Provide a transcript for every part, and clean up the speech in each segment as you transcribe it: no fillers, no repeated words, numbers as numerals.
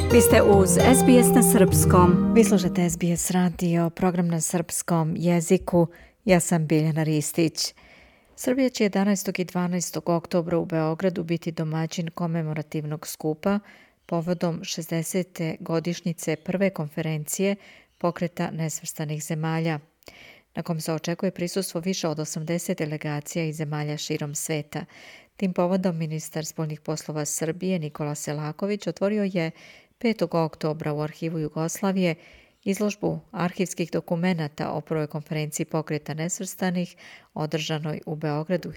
Vi ste uz SBS na srpskom. Vi slušate SBS radio, program na srpskom jeziku. Ja sam Biljana Ristić. Srbija će 11. i 12. oktobra u Beogradu biti domaćin komemorativnog skupa povodom 60. godišnjice prve konferencije Pokreta nesvrstanih zemalja, na kom se očekuje prisustvo više od 80 delegacija iz zemalja širom sveta. Tim povodom ministar spoljnih poslova Srbije Nikola Selaković otvorio je 5. oktobra u Arhivu Jugoslavije izložbu arhivskih dokumenata o prvoj konferenciji Pokreta nesvrstanih održanoj u Beogradu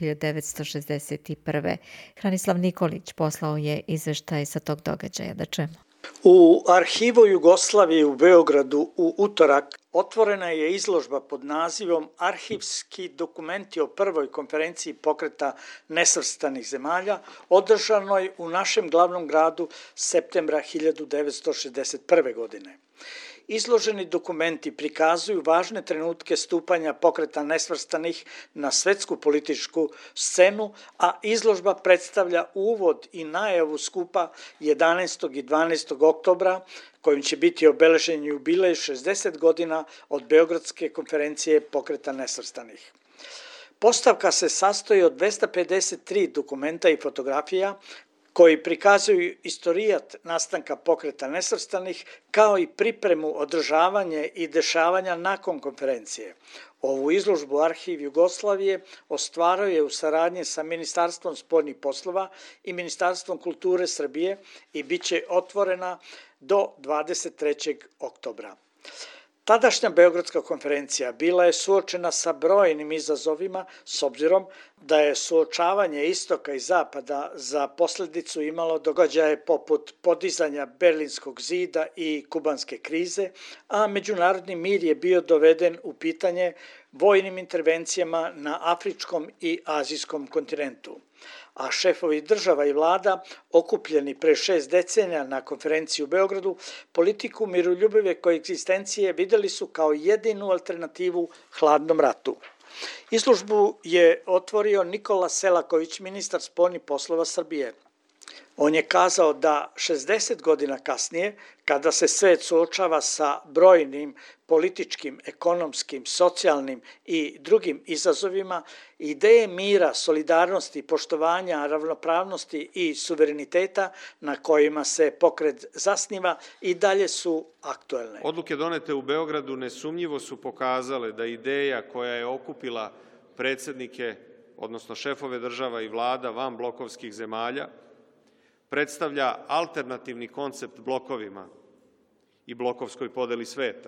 1961. Hranislav Nikolić poslao je izveštaj sa tog događaja. Da čujemo. U Arhivu Jugoslavije u Beogradu u utorak otvorena je izložba pod nazivom Arhivski dokumenti o prvoj konferenciji Pokreta nesvrstanih zemalja održanoj u našem glavnom gradu septembra 1961. godine. Izloženi dokumenti prikazuju važne trenutke stupanja Pokreta nesvrstanih na svetsku političku scenu, a izložba predstavlja uvod i najavu skupa 11. i 12. oktobra, kojim će biti obeležen jubilej 60 godina od Beogradske konferencije Pokreta nesvrstanih. Postavka se sastoji od 253 dokumenta i fotografija koji prikazuju istorijat nastanka Pokreta nesvrstanih, kao i pripremu, održavanje i dešavanja nakon konferencije. Ovu izložbu Arhiv Jugoslavije ostvaruje u saradnji sa Ministarstvom spoljnih poslova i Ministarstvom kulture Srbije i bit će otvorena do 23. oktobra. Tadašnja Beogradska konferencija bila je suočena sa brojnim izazovima s obzirom da je suočavanje istoka i zapada za posljedicu imalo događaje poput podizanja Berlinskog zida i kubanske krize, a međunarodni mir je bio doveden u pitanje vojnim intervencijama na afričkom i azijskom kontinentu. A šefovi država i vlada, okupljeni pre 6 decenija na konferenciji u Beogradu, politiku miroljubive koegzistencije videli su kao jedinu alternativu hladnom ratu. Izložbu je otvorio Nikola Selaković, ministar spoljnih poslova Srbije. On je kazao da 60 godina kasnije, kada se svet suočava sa brojnim političkim, ekonomskim, socijalnim i drugim izazovima, ideje mira, solidarnosti, poštovanja, ravnopravnosti i suvereniteta na kojima se pokret zasniva i dalje su aktuelne. Odluke donete u Beogradu nesumnjivo su pokazale da ideja koja je okupila predsjednike, odnosno šefove država i vlada van blokovskih zemalja, predstavlja alternativni koncept blokovima i blokovskoj podeli sveta.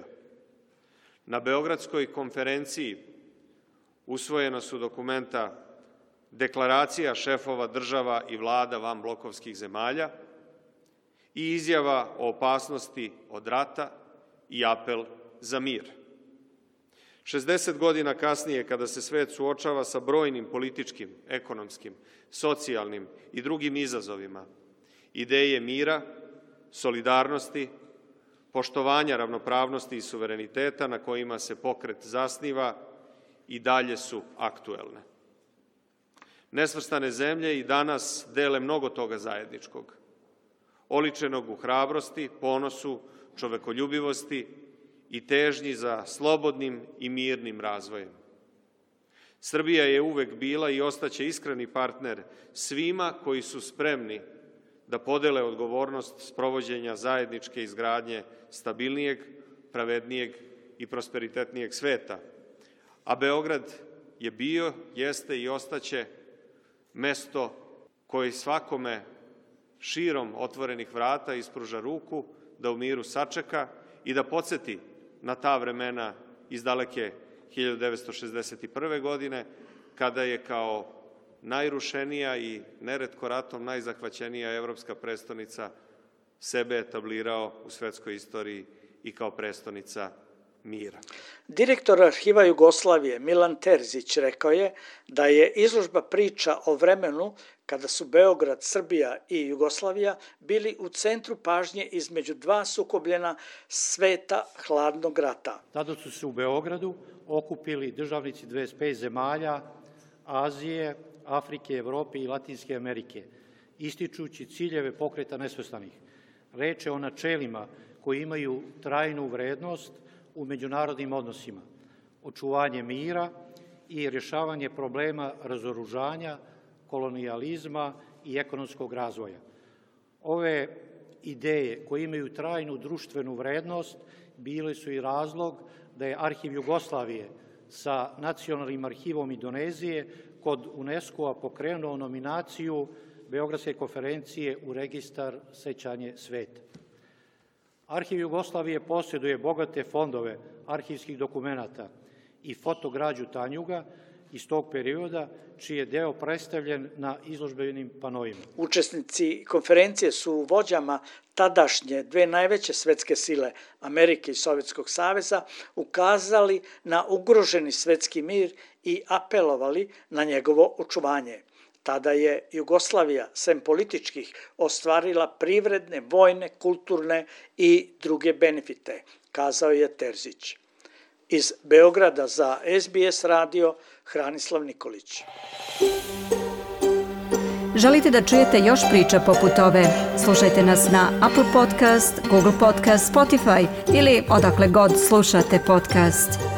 Na Beogradskoj konferenciji usvojena su dokumenta deklaracija šefova država i vlada van blokovskih zemalja i izjava o opasnosti od rata i apel za mir. 60 godina kasnije, kada se svet suočava sa brojnim političkim, ekonomskim, socijalnim i drugim izazovima, ideje mira, solidarnosti, poštovanja ravnopravnosti i suvereniteta na kojima se pokret zasniva i dalje su aktuelne. Nesvrstane zemlje i danas dele mnogo toga zajedničkog, oličenog u hrabrosti, ponosu, čovekoljubivosti i težnji za slobodnim i mirnim razvojem. Srbija je uvek bila i ostaće iskreni partner svima koji su spremni da podele odgovornost sprovođenja zajedničke izgradnje stabilnijeg, pravednijeg i prosperitetnijeg sveta. A Beograd je bio, jeste i ostaće mesto koje svakome širom otvorenih vrata ispruža ruku da u miru sačeka i da podsjeti na ta vremena iz daleke 1961. godine, kada je kao najrušenija i neretko ratom najzahvaćenija evropska prestonica sebe etablirao u svetskoj istoriji i kao prestonica mira. Direktor Arhiva Jugoslavije Milan Terzić rekao je da je izložba priča o vremenu kada su Beograd, Srbija i Jugoslavija bili u centru pažnje između dva sukobljena sveta hladnog rata. Tada su se u Beogradu okupili državnici 25 zemalja Azije, Afrike, Evrope i Latinske Amerike, ističući ciljeve Pokreta nesvrstanih. Reč je o načelima koji imaju trajnu vrednost u međunarodnim odnosima, očuvanje mira i rješavanje problema razoružanja, kolonijalizma i ekonomskog razvoja. Ove ideje koje imaju trajnu društvenu vrednost bile su i razlog da je Arhiv Jugoslavije sa Nacionalnim arhivom Indonezije kod UNESCO-a pokrenuo nominaciju Beogradske konferencije u registar Sećanje sveta. Arhiv Jugoslavije posjeduje bogate fondove arhivskih dokumenata i fotograđu Tanjuga iz tog perioda, čiji je deo predstavljen na izložbenim panovima. Učesnici konferencije su vođama tadašnje dve najveće svetske sile, Amerike i Sovjetskog saveza, ukazali na ugroženi svetski mir i apelovali na njegovo očuvanje. Tada je Jugoslavija, sem političkih, ostvarila privredne, vojne, kulturne i druge benefite, kazao je Terzić. Iz Beograda za SBS radio, Hranislav Nikolić. Želite da čujete još priča poput ove? Slušajte nas na Apple Podcast, Google Podcast, Spotify ili odakle god slušate podcast.